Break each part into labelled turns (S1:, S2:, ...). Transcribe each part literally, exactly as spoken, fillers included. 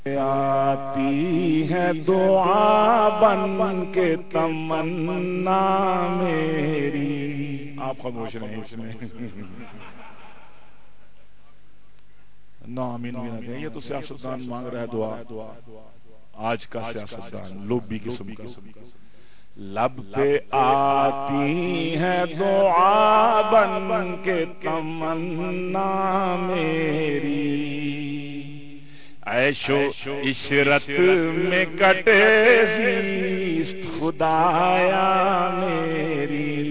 S1: آتی ہے دعا بن کے تمنا میری. آپ خاموش رہیں اس میں نہ آمین بھی نہ کہیں. یہ تو سیاستدان مانگ رہا ہے دعا. آج کا سیاستدان لوبی قسم کا. لب پہ آتی ہے دعا بن کے تمنا میری. عیش و عشرت میں کٹے زیست خدایا میری.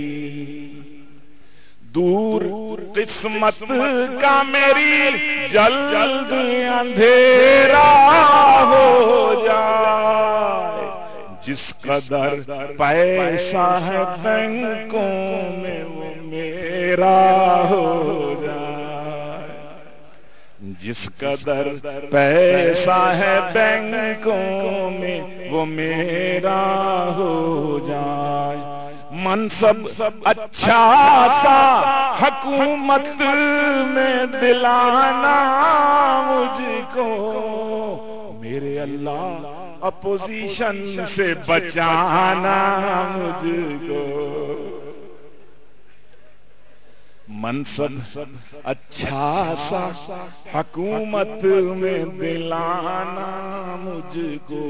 S1: دور قسمت کا میری جلد اندھیرا ہو جائے. جس قدر پیسہ ہے بینکوں میں وہ میرا ہو جائے. جس قدر پیسہ ہے بینکوں میں وہ میرا ہو جائے. منصب اچھا سا حکومت میں دلانا مجھ کو میرے اللہ. اپوزیشن سے بچانا مجھ کو. منصب اچھا سا حکومت میں دلانا مجھ کو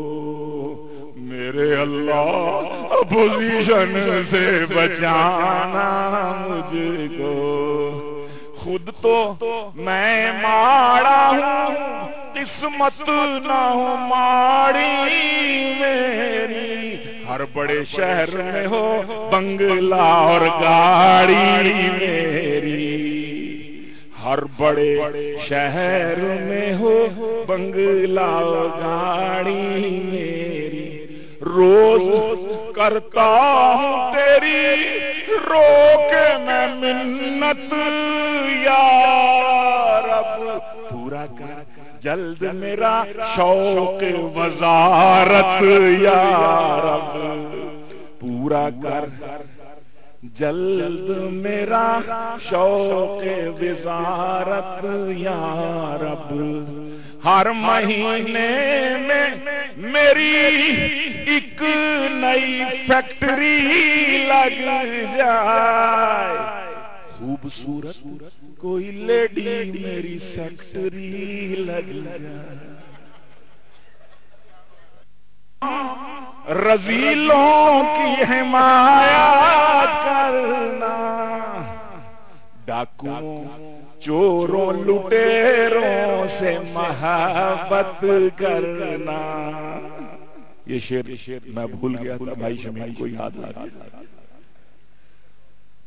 S1: میرے اللہ. اپوزیشن سے بچانا مجھ کو. خود تو میں ماڑا ہوں قسمت نہ ہو ماڑی میری. ہر بڑے شہر میں ہو بنگلہ اور گاڑی میری. ہر بڑے شہر میں ہو بنگلہ اور گاڑی میری. روز کرتا ہوں تیری رو کے میں منت یا رب. پورا کر جلد میرا شوق وزارت یا رب. پورا کر جلد میرا شوق وزارت یا رب. ہر مہینے میں میری ایک نئی فیکٹری لگ جائے. خوبصورت کوئی لیڈی میری فیکٹری لگ جائے. رذیلوں کی حمایت کرنا. ڈاکوؤں چوروں لٹیروں سے محبت کرنا. یہ شعر میں بھول گیا تھا بھائی شمیم کو یاد آ گیا.